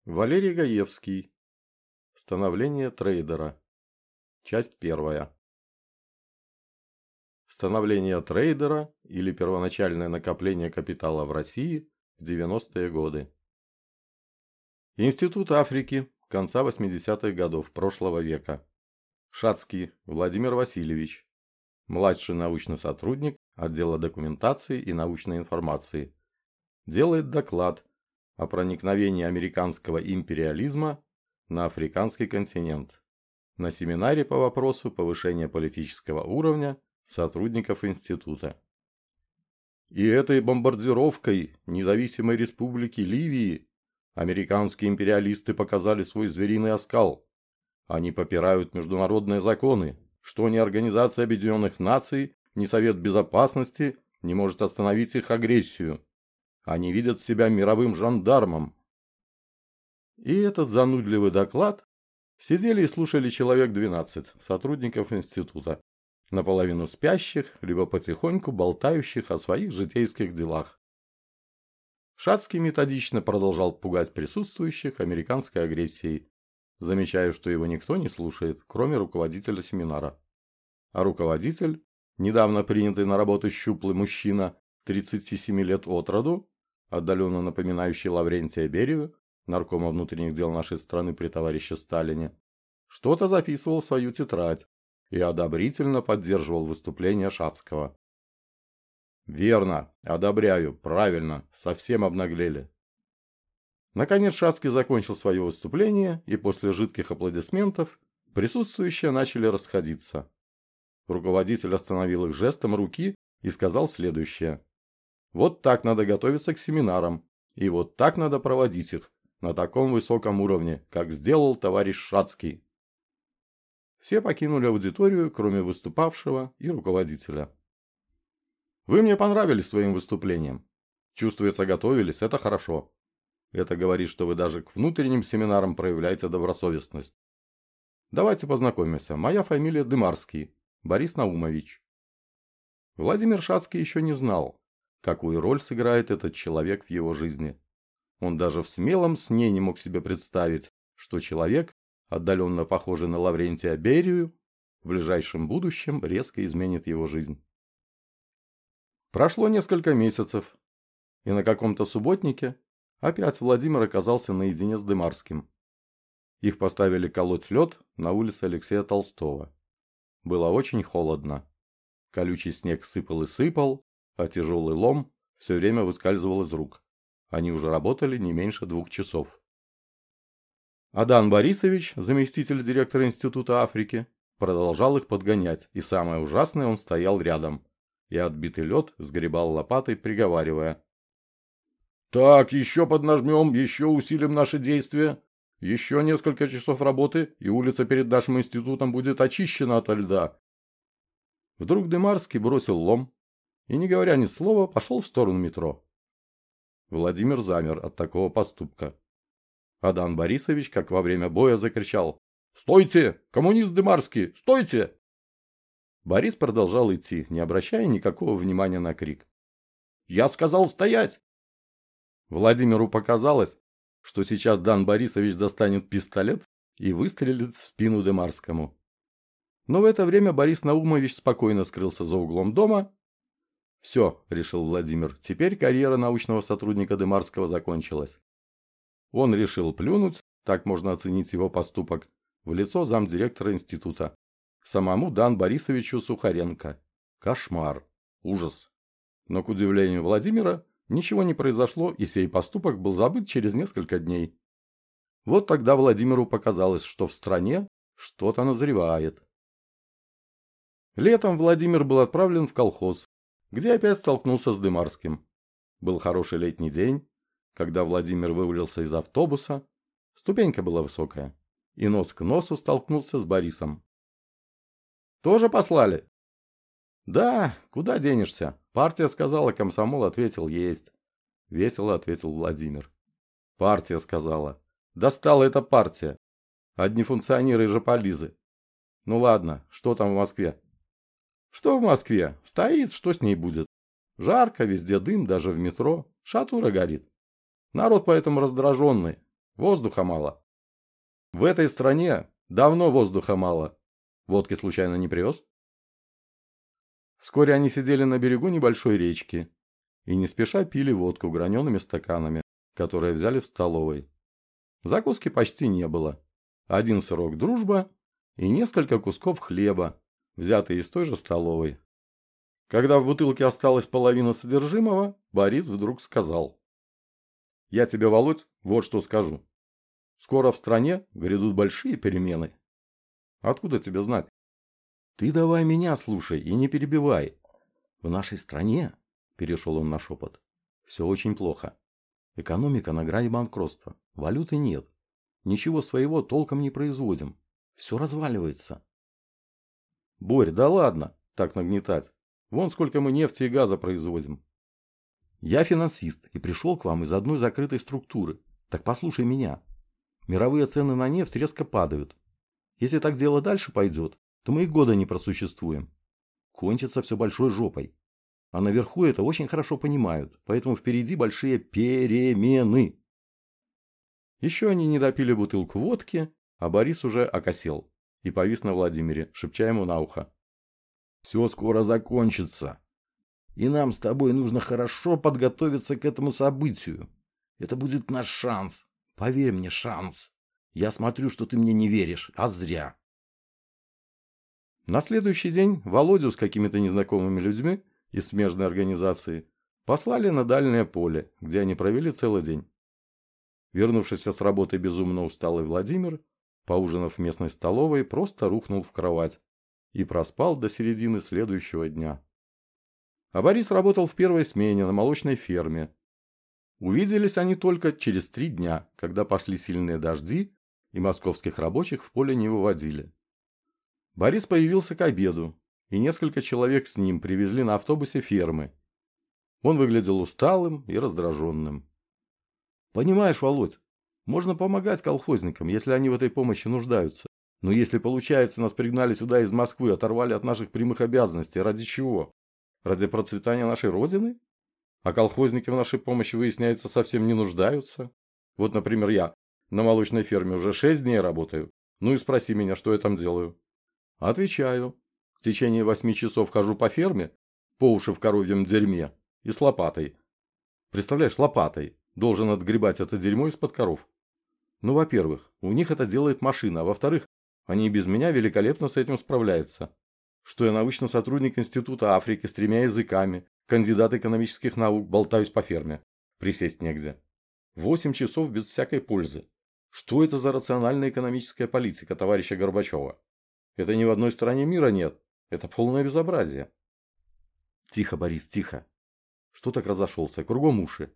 Валерий Гаевский. Становление трейдера. Часть первая. Становление трейдера или первоначальное накопление капитала в России в 90-е годы. Институт Африки конца 80-х годов прошлого века. Шацкий Владимир Васильевич. Младший научный сотрудник отдела документации и научной информации. Делает доклад о проникновении американского империализма на африканский континент на семинаре по вопросу повышения политического уровня сотрудников института. И этой бомбардировкой независимой республики Ливии американские империалисты показали свой звериный оскал. Они попирают международные законы, что ни Организация Объединенных Наций, ни Совет Безопасности не может остановить их агрессию. Они видят себя мировым жандармом. И этот занудливый доклад сидели и слушали человек 12 сотрудников института, наполовину спящих, либо потихоньку болтающих о своих житейских делах. Шацкий методично продолжал пугать присутствующих американской агрессией, замечая, что его никто не слушает, кроме руководителя семинара. А руководитель, недавно принятый на работу щуплый мужчина, 37 лет от роду, отдаленно напоминающий Лаврентия Берию, наркома внутренних дел нашей страны при товарище Сталине, что-то записывал в свою тетрадь и одобрительно поддерживал выступление Шацкого. «Верно, одобряю, правильно, совсем обнаглели». Наконец Шацкий закончил свое выступление, и после жидких аплодисментов присутствующие начали расходиться. Руководитель остановил их жестом руки и сказал следующее. Вот так надо готовиться к семинарам, и вот так надо проводить их, на таком высоком уровне, как сделал товарищ Шацкий. Все покинули аудиторию, кроме выступавшего и руководителя. Вы мне понравились своим выступлением. Чувствуется, готовились, это хорошо. Это говорит, что вы даже к внутренним семинарам проявляете добросовестность. Давайте познакомимся. Моя фамилия Дымарский, Борис Наумович. Владимир Шацкий еще не знал, какую роль сыграет этот человек в его жизни. Он даже в смелом сне не мог себе представить, что человек, отдаленно похожий на Лаврентия Берию, в ближайшем будущем резко изменит его жизнь. Прошло несколько месяцев, и на каком-то субботнике опять Владимир оказался наедине с Дымарским. Их поставили колоть лед на улице Алексея Толстого. Было очень холодно. Колючий снег сыпал и сыпал, а тяжелый лом все время выскальзывал из рук. Они уже работали не меньше 2 часов. Адан Борисович, заместитель директора Института Африки, продолжал их подгонять, и самое ужасное, он стоял рядом и отбитый лед сгребал лопатой, приговаривая. «Так, еще поднажмем, еще усилим наши действия. Еще несколько часов работы, и улица перед нашим институтом будет очищена ото льда». Вдруг Дымарский бросил лом и, не говоря ни слова, пошел в сторону метро. Владимир замер от такого поступка. Адан Борисович, как во время боя, закричал: «Стойте! Коммунист Дымарский! Стойте!» Борис продолжал идти, не обращая никакого внимания на крик. «Я сказал стоять!» Владимиру показалось, что сейчас Дан Борисович достанет пистолет и выстрелит в спину Дымарскому. Но в это время Борис Наумович спокойно скрылся за углом дома. «Все», — решил Владимир, — «теперь карьера научного сотрудника Дымарского закончилась». Он решил плюнуть, так можно оценить его поступок, в лицо замдиректора института, самому Дан Борисовичу Сухаренко. Кошмар, ужас. Но, к удивлению Владимира, ничего не произошло, и сей поступок был забыт через несколько дней. Вот тогда Владимиру показалось, что в стране что-то назревает. Летом Владимир был отправлен в колхоз, где опять столкнулся с Дымарским. Был хороший летний день, когда Владимир вывалился из автобуса, ступенька была высокая, и нос к носу столкнулся с Борисом. «Тоже послали?» «Да, куда денешься? Партия сказала, комсомол ответил, есть». Весело ответил Владимир. «Партия сказала. Достала эта партия. Одни функционеры и жополизы. Ну ладно, что там в Москве?» «Что в Москве? Стоит, что с ней будет? Жарко, везде дым, даже в метро. Шатура горит. Народ поэтому раздраженный. Воздуха мало. В этой стране давно воздуха мало. Водки случайно не привез? Вскоре они сидели на берегу небольшой речки и не спеша пили водку гранеными стаканами, которые взяли в столовой. Закуски почти не было. Один сырок «Дружба» и несколько кусков хлеба, взятые из той же столовой. Когда в бутылке осталась половина содержимого, Борис вдруг сказал: «Я тебе, Володь, вот что скажу. Скоро в стране грядут большие перемены». «Откуда тебе знать?» «Ты давай меня слушай и не перебивай. В нашей стране, — перешел он на шепот, — все очень плохо. Экономика на грани банкротства, валюты нет. Ничего своего толком не производим. Все разваливается». «Борь, да ладно, так нагнетать. Вон сколько мы нефти и газа производим». «Я финансист и пришел к вам из одной закрытой структуры. Так послушай меня. Мировые цены на нефть резко падают. Если так дело дальше пойдет, то мы и года не просуществуем. Кончится все большой жопой. А наверху это очень хорошо понимают, поэтому впереди большие перемены». Еще они не допили бутылку водки, а Борис уже окосел и повис на Владимире, шепча ему на ухо: «Все скоро закончится. И нам с тобой нужно хорошо подготовиться к этому событию. Это будет наш шанс. Поверь мне, шанс. Я смотрю, что ты мне не веришь, а зря». На следующий день Володю с какими-то незнакомыми людьми из смежной организации послали на дальнее поле, где они провели целый день. Вернувшийся с работы безумно усталый Владимир, поужинав в местной столовой, просто рухнул в кровать и проспал до середины следующего дня. А Борис работал в первой смене на молочной ферме. Увиделись они только через 3 дня, когда пошли сильные дожди, и московских рабочих в поле не выводили. Борис появился к обеду, и несколько человек с ним привезли на автобусе фермы. Он выглядел усталым и раздраженным. «Понимаешь, Володь, можно помогать колхозникам, если они в этой помощи нуждаются. Но если, получается, нас пригнали сюда из Москвы, оторвали от наших прямых обязанностей, ради чего? Ради процветания нашей Родины? А колхозники в нашей помощи, выясняется, совсем не нуждаются. Вот, например, я на молочной ферме уже 6 дней работаю. Ну и спроси меня, что я там делаю». Отвечаю. В течение 8 часов хожу по ферме, по уши в коровьем дерьме, и с лопатой. Представляешь, лопатой должен отгребать это дерьмо из-под коров. Ну, во-первых, у них это делает машина, а во-вторых, они и без меня великолепно с этим справляются. Что я научный сотрудник Института Африки с 3 языками, кандидат экономических наук, болтаюсь по ферме. Присесть негде. 8 часов без всякой пользы. Что это за рациональная экономическая политика товарища Горбачева? Это ни в одной стране мира нет. Это полное безобразие. Тихо, Борис, тихо. Что так разошелся? Кругом уши.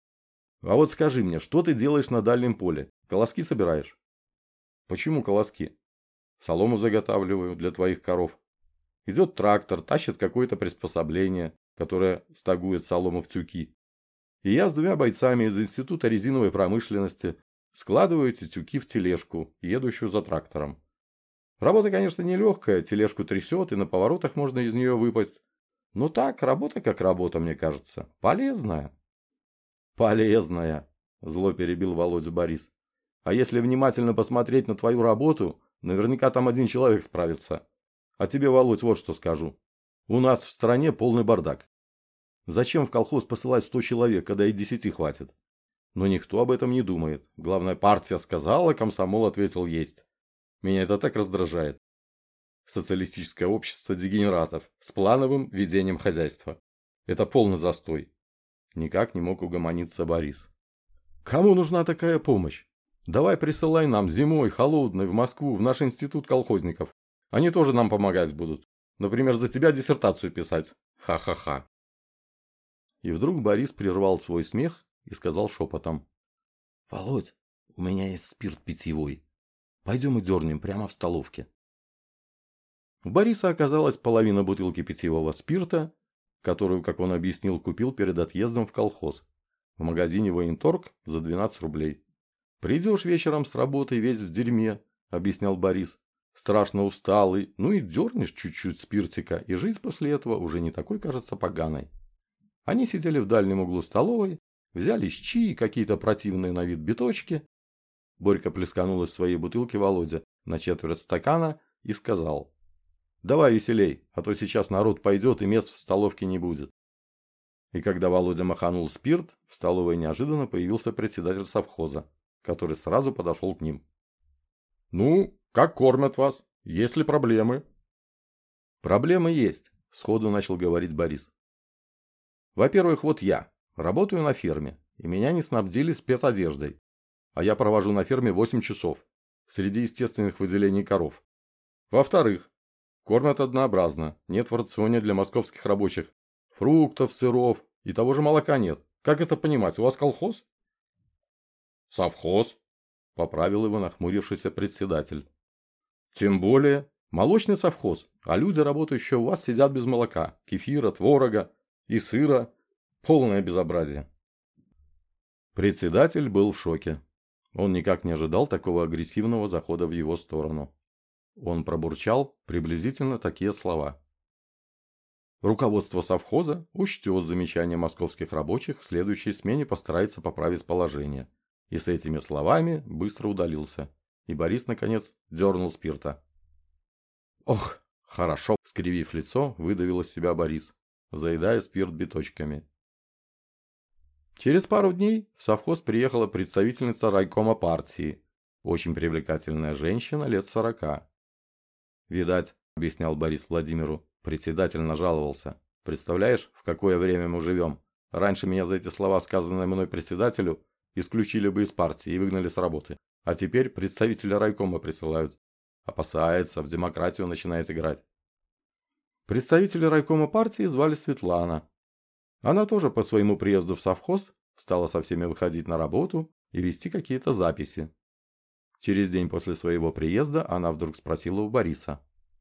А вот скажи мне, что ты делаешь на дальнем поле? Колоски собираешь? Почему колоски? Солому заготавливаю для твоих коров. Идет трактор, тащит какое-то приспособление, которое стагует солому в тюки. И я с 2 бойцами из Института резиновой промышленности складываю эти тюки в тележку, едущую за трактором. Работа, конечно, нелегкая, тележку трясет, и на поворотах можно из нее выпасть. Но так, работа как работа, мне кажется. Полезная. Полезная, зло перебил Володю Борис. А если внимательно посмотреть на твою работу, наверняка там 1 человек справится. А тебе, Володь, вот что скажу. У нас в стране полный бардак. Зачем в колхоз посылать 100 человек, когда и 10 хватит? Но никто об этом не думает. Главное, партия сказала, комсомол ответил есть. Меня это так раздражает. Социалистическое общество дегенератов с плановым ведением хозяйства. Это полный застой. Никак не мог угомониться Борис. Кому нужна такая помощь? Давай присылай нам зимой, холодной, в Москву, в наш институт колхозников. Они тоже нам помогать будут. Например, за тебя диссертацию писать. Ха-ха-ха. И вдруг Борис прервал свой смех и сказал шепотом: «Володь, у меня есть спирт питьевой. Пойдем и дернем прямо в столовке». У Бориса оказалась половина бутылки питьевого спирта, которую, как он объяснил, купил перед отъездом в колхоз. В магазине «Военторг» за 12 рублей. «Придешь вечером с работы весь в дерьме», — объяснял Борис. «Страшно усталый, ну и дернешь чуть-чуть спиртика, и жизнь после этого уже не такой кажется поганой». Они сидели в дальнем углу столовой, взяли щи и какие-то противные на вид биточки Борька плесканул из своей бутылки Володя на четверть стакана и сказал: «Давай веселей, а то сейчас народ пойдет и мест в столовке не будет». И когда Володя маханул спирт, в столовой неожиданно появился председатель совхоза, который сразу подошел к ним. «Ну, как кормят вас? Есть ли проблемы?» «Проблемы есть», – сходу начал говорить Борис. «Во-первых, вот я работаю на ферме, и меня не снабдили спецодеждой. А я провожу на ферме 8 часов, среди естественных выделений коров. Во-вторых, кормят однообразно, нет в рационе для московских рабочих фруктов, сыров и того же молока нет. Как это понимать, у вас колхоз?» «Совхоз», – поправил его нахмурившийся председатель. «Тем более, молочный совхоз, а люди, работающие у вас, сидят без молока, кефира, творога и сыра. Полное безобразие». Председатель был в шоке. Он никак не ожидал такого агрессивного захода в его сторону. Он пробурчал приблизительно такие слова: «Руководство совхоза учтет замечания московских рабочих, в следующей смене постарается поправить положение». И с этими словами быстро удалился. И Борис, наконец, дернул спирта. «Ох, хорошо!» – скривив лицо, выдавил из себя Борис, заедая спирт биточками. Через пару дней в совхоз приехала представительница райкома партии, очень привлекательная женщина лет 40. «Видать, — объяснял Борис Владимиру, — председатель нажаловался. Представляешь, в какое время мы живем? Раньше меня за эти слова, сказанные мной председателю, исключили бы из партии и выгнали с работы. А теперь представителя райкома присылают. Опасается, в демократию начинает играть». Представителя райкома партии звали Светлана. Она тоже по своему приезду в совхоз стала со всеми выходить на работу и вести какие-то записи. Через день после своего приезда она вдруг спросила у Бориса: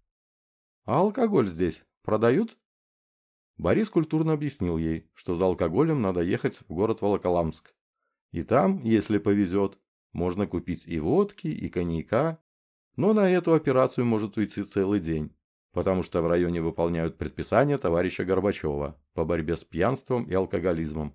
«А алкоголь здесь продают?» Борис культурно объяснил ей, что за алкоголем надо ехать в город Волоколамск. И там, если повезет, можно купить и водки, и коньяка, но на эту операцию может уйти целый день, потому что в районе выполняют предписания товарища Горбачева по борьбе с пьянством и алкоголизмом.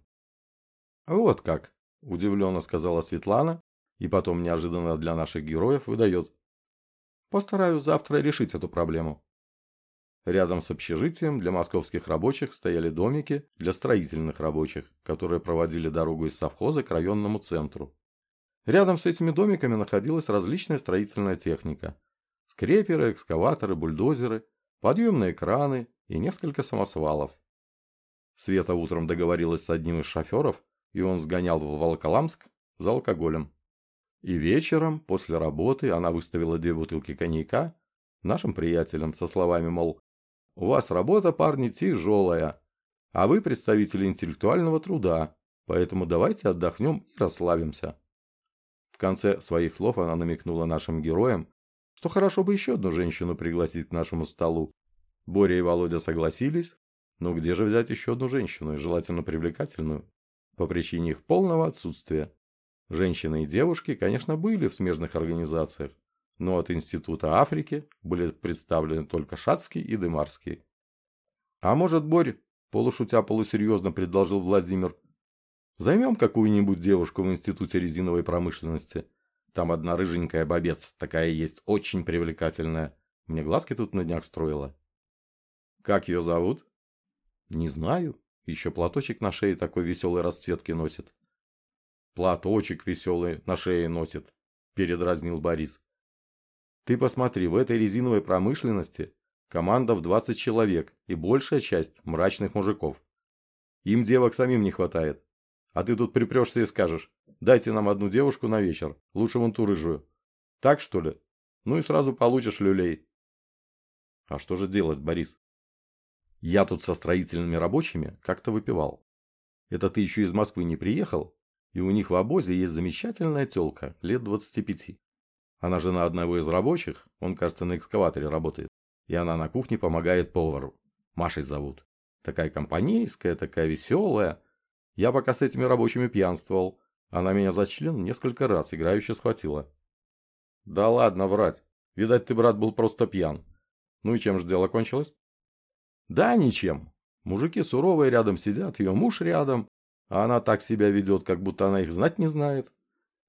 «Вот как», – удивленно сказала Светлана, и потом неожиданно для наших героев выдает: «Постараюсь завтра решить эту проблему». Рядом с общежитием для московских рабочих стояли домики для строительных рабочих, которые проводили дорогу из совхоза к районному центру. Рядом с этими домиками находилась различная строительная техника: скреперы, экскаваторы, бульдозеры, подъемные краны и несколько самосвалов. Света утром договорилась с одним из шоферов, и он сгонял в Волоколамск за алкоголем. И вечером, после работы, она выставила 2 бутылки коньяка нашим приятелям со словами, мол, «У вас работа, парни, тяжелая, а вы представители интеллектуального труда, поэтому давайте отдохнем и расслабимся». В конце своих слов она намекнула нашим героям, что хорошо бы еще одну женщину пригласить к нашему столу. Боря и Володя согласились, но где же взять еще одну женщину, и желательно привлекательную, по причине их полного отсутствия? Женщины и девушки, конечно, были в смежных организациях, но от Института Африки были представлены только Шацкий и Дымарский. «А может, Борь, — полушутя полусерьезно предложил Владимир, — займем какую-нибудь девушку в Институте резиновой промышленности? Там одна рыженькая бабец такая есть, очень привлекательная. Мне глазки тут на днях строила». «Как ее зовут?» «Не знаю. Еще платочек на шее такой веселой расцветки носит». «Платочек веселый на шее носит», — передразнил Борис. «Ты посмотри, в этой резиновой промышленности команда в 20 человек и большая часть мрачных мужиков. Им девок самим не хватает. А ты тут припрешься и скажешь: дайте нам одну девушку на вечер, лучше вон ту рыжую. Так что ли? Ну и сразу получишь люлей». «А что же делать, Борис?» «Я тут со строительными рабочими как-то выпивал. Это ты еще из Москвы не приехал, и у них в обозе есть замечательная тёлка, лет 25. Она жена одного из рабочих, он, кажется, на экскаваторе работает, и она на кухне помогает повару. Машей зовут. Такая компанейская, такая веселая. Я пока с этими рабочими пьянствовал, она меня за член несколько раз играюще схватила». «Да ладно врать. Видать, ты, брат, был просто пьян. Ну и чем же дело кончилось?» «Да ничем. Мужики суровые рядом сидят, ее муж рядом, а она так себя ведет, как будто она их знать не знает.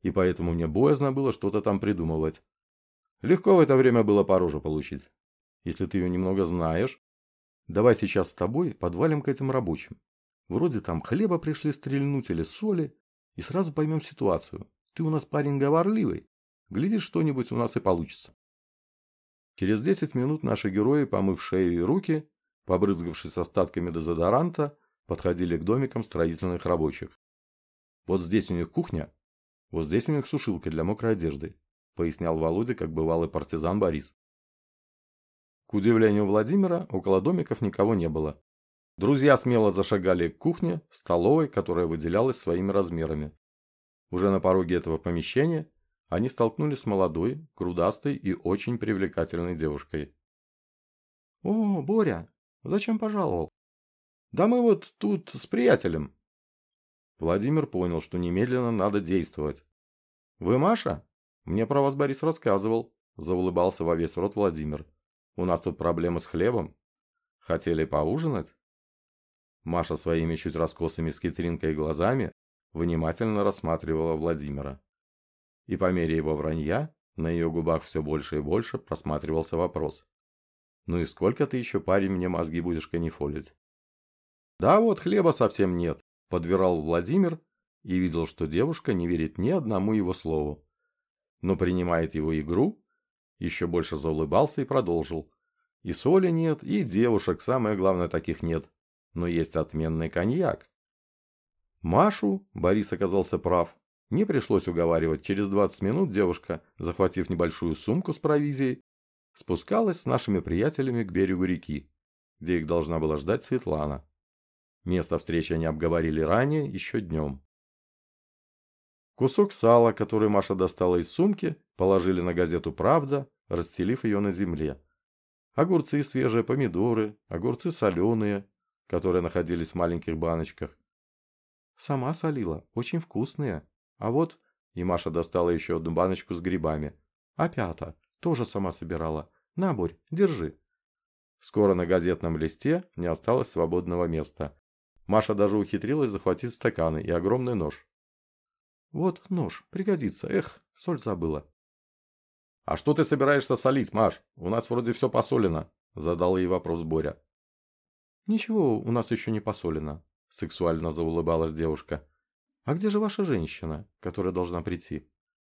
и поэтому мне боязно было что-то там придумывать. Легко в это время было по роже получить. Если ты ее немного знаешь, давай сейчас с тобой подвалим к этим рабочим. Вроде там хлеба пришли стрельнуть или соли, и сразу поймем ситуацию. Ты у нас парень говорливый. Глядишь, что-нибудь у нас и получится. Через 10 минут наши герои, помыв шею и руки, побрызгавшись остатками дезодоранта, подходили к домикам строительных рабочих. Вот здесь у них кухня, вот здесь у них сушилка для мокрой одежды, пояснял Володя, как бывалый партизан Борис. К удивлению Владимира, около домиков никого не было. Друзья смело зашагали к кухне, столовой, которая выделялась своими размерами. Уже на пороге этого помещения они столкнулись с молодой, грудастой и очень привлекательной девушкой. «О, Боря, зачем пожаловал?» «Да мы вот тут с приятелем». Владимир понял, что немедленно надо действовать. «Вы Маша? Мне про вас Борис рассказывал», – заулыбался во весь рот Владимир. «У нас тут проблемы с хлебом. Хотели поужинать?» Маша своими чуть раскосыми с хитринкой глазами внимательно рассматривала Владимира. И по мере его вранья на ее губах все больше и больше просматривался вопрос. «Ну и сколько ты еще, парень, мне мозги будешь канифолить?» «Да вот хлеба совсем нет», – подбирал Владимир и видел, что девушка не верит ни одному его слову. Но принимает его игру, еще больше заулыбался и продолжил. «И соли нет, и девушек, самое главное, таких нет. Но есть отменный коньяк». Машу, Борис оказался прав, не пришлось уговаривать. Через 20 минут девушка, захватив небольшую сумку с провизией, спускалась с нашими приятелями к берегу реки, где их должна была ждать Светлана. Место встречи они обговорили ранее, еще днем. Кусок сала, который Маша достала из сумки, положили на газету «Правда», расстелив ее на земле. Огурцы свежие, помидоры, огурцы соленые, которые находились в маленьких баночках. «Сама солила, очень вкусные. А вот...» И Маша достала еще одну баночку с грибами. «Опята, тоже сама собирала. На, Борь, держи». Скоро на газетном листе не осталось свободного места. Маша даже ухитрилась захватить стаканы и огромный нож. «Вот нож, пригодится. Эх, соль забыла». «А что ты собираешься солить, Маш? У нас вроде все посолено», – задал ей вопрос Боря. «Ничего, у нас еще не посолено», – сексуально заулыбалась девушка. «А где же ваша женщина, которая должна прийти?»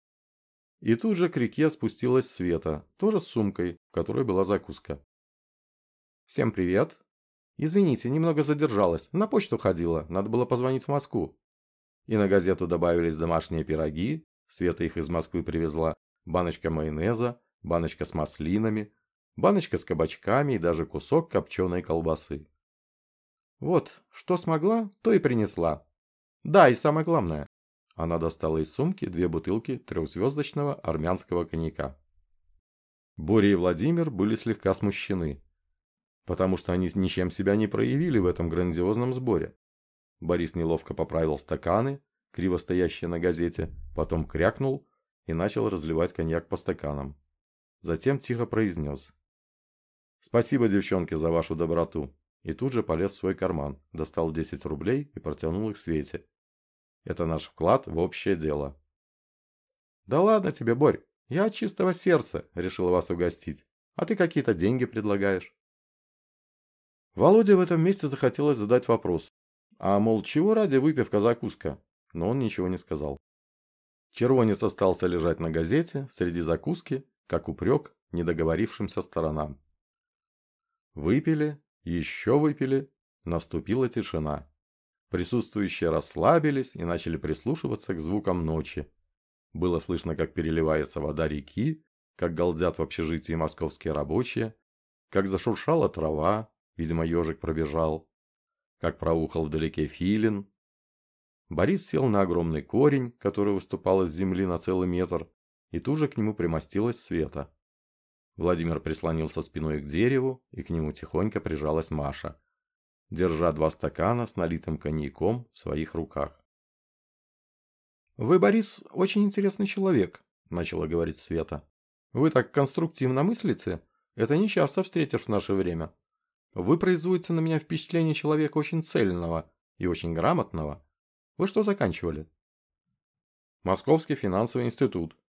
И тут же к реке спустилась Света, тоже с сумкой, в которой была закуска. «Всем привет. Извините, немного задержалась. На почту ходила, надо было позвонить в Москву». И на газету добавились домашние пироги, Света их из Москвы привезла, баночка майонеза, баночка с маслинами, баночка с кабачками и даже кусок копченой колбасы. «Вот, что смогла, то и принесла. Да, и самое главное». Она достала из сумки 2 бутылки 3-звездочного армянского коньяка. Боря и Владимир были слегка смущены, потому что они ничем себя не проявили в этом грандиозном сборе. Борис неловко поправил стаканы, криво стоящие на газете, потом крякнул и начал разливать коньяк по стаканам. Затем тихо произнес: «Спасибо, девчонки, за вашу доброту». И тут же полез в свой карман, достал 10 рублей и протянул их Свете. «Это наш вклад в общее дело». «Да ладно тебе, Борь, я от чистого сердца решил вас угостить, а ты какие-то деньги предлагаешь». Володе в этом месте захотелось задать вопрос. А мол, чего ради выпивка-закуска? Но он ничего не сказал. Червонец остался лежать на газете среди закуски, как упрек недоговорившимся сторонам. Выпили, еще выпили, наступила тишина. Присутствующие расслабились и начали прислушиваться к звукам ночи. Было слышно, как переливается вода реки, как галдят в общежитии московские рабочие, как зашуршала трава, видимо, ежик пробежал, как проухал вдалеке филин. Борис сел на огромный корень, который выступал из земли на целый метр, и тут же к нему примостилась Света. Владимир прислонился спиной к дереву, и к нему тихонько прижалась Маша, держа 2 стакана с налитым коньяком в своих руках. «Вы, Борис, очень интересный человек», – начала говорить Света. «Вы так конструктивно мыслите? Это не часто встретишь в наше время. Вы производите на меня впечатление человека очень цельного и очень грамотного. Вы что заканчивали?» Московский финансовый институт,